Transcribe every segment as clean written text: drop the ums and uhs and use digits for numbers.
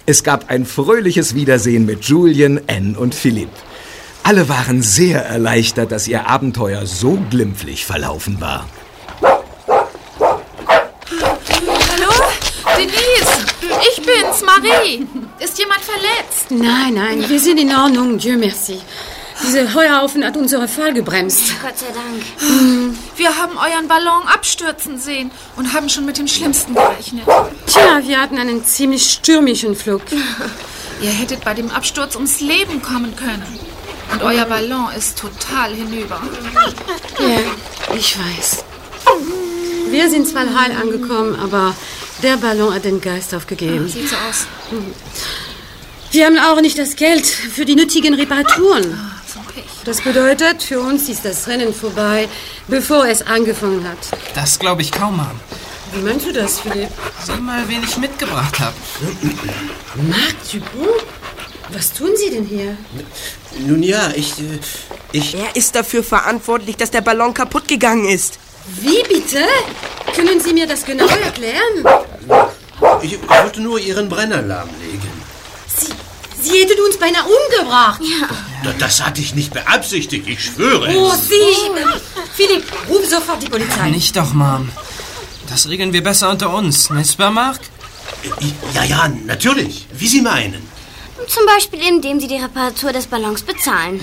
Es gab ein fröhliches Wiedersehen mit Julien, Anne und Philipp. Alle waren sehr erleichtert, dass ihr Abenteuer so glimpflich verlaufen war. Hallo? Denise, ich bin's, Marie. Ist jemand verletzt? Nein, wir sind in Ordnung, Dieu merci. Dieser Heuhaufen hat unsere Fall gebremst. Gott sei Dank. Wir haben euren Ballon abstürzen sehen und haben schon mit dem Schlimmsten gerechnet. Tja, wir hatten einen ziemlich stürmischen Flug. Ihr hättet bei dem Absturz ums Leben kommen können. Und euer Ballon ist total hinüber. Ja, ich weiß. Wir sind zwar heil angekommen, aber der Ballon hat den Geist aufgegeben. Sieht so aus. Wir haben auch nicht das Geld für die nötigen Reparaturen. So Pech. Das bedeutet, für uns ist das Rennen vorbei, bevor es angefangen hat. Das glaube ich kaum, Mom. Wie meinst du das, Philipp? Sieh mal, wen ich mitgebracht habe. Marc Dupont? Was tun Sie denn hier? Nun ja, ich... Er ist dafür verantwortlich, dass der Ballon kaputt gegangen ist. Wie bitte? Können Sie mir das genau erklären? Ich wollte nur Ihren Brenner lahmlegen. Sie hätten uns beinahe umgebracht. Ja. Das hatte ich nicht beabsichtigt, ich schwöre es. Oh, Sie! Philipp, ruf sofort die Polizei. Nicht doch, Mom. Das regeln wir besser unter uns, nicht wahr, Marc? Ja, natürlich. Wie Sie meinen. Zum Beispiel, indem Sie die Reparatur des Ballons bezahlen.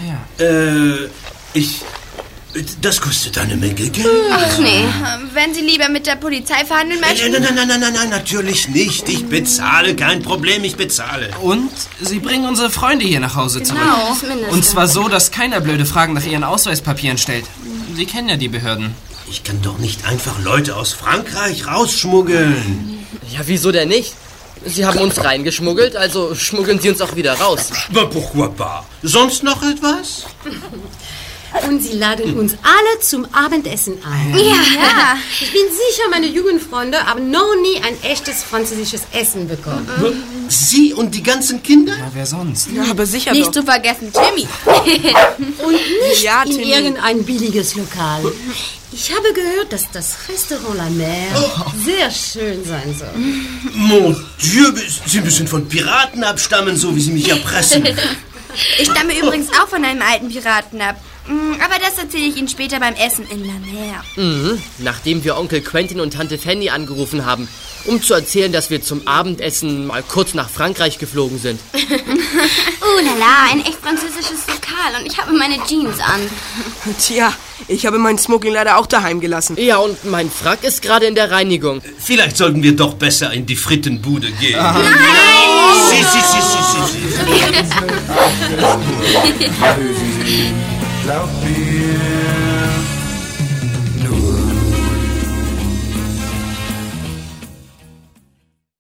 Das kostet eine Menge Geld. Ach nee. Wenn Sie lieber mit der Polizei verhandeln möchten... Nein, natürlich nicht. Ich bezahle, kein Problem, ich bezahle. Und Sie bringen unsere Freunde hier nach Hause zurück. Das Mindeste. Und zwar so, dass keiner blöde Fragen nach ihren Ausweispapieren stellt. Sie kennen ja die Behörden. Ich kann doch nicht einfach Leute aus Frankreich rausschmuggeln. Ja, wieso denn nicht? Sie haben uns reingeschmuggelt, also schmuggeln Sie uns auch wieder raus. Aber pourquoi pas? Sonst noch etwas? Und Sie laden uns alle zum Abendessen ein. Ja. Ich bin sicher, meine Jugendfreunde haben noch nie ein echtes französisches Essen bekommen. Sie und die ganzen Kinder? Ja, wer sonst? Ja, aber sicher Nicht doch. zu vergessen, Timmy. Und nicht Ja, in Timmy. irgendein billiges Lokal. Ich habe gehört, dass das Restaurant La Mer sehr schön sein soll. Mon Dieu, Sie müssen von Piraten abstammen, so wie Sie mich erpressen. Ich stamme übrigens auch von einem alten Piraten ab. Aber das erzähle ich Ihnen später beim Essen in La Mer. Nachdem wir Onkel Quentin und Tante Fanny angerufen haben, um zu erzählen, dass wir zum Abendessen mal kurz nach Frankreich geflogen sind. Lala, ein echt französisches Lokal und ich habe meine Jeans an. Tja, ich habe mein Smoking leider auch daheim gelassen. Ja, und mein Frack ist gerade in der Reinigung. Vielleicht sollten wir doch besser in die Frittenbude gehen. Nein! Si. Glaub mir,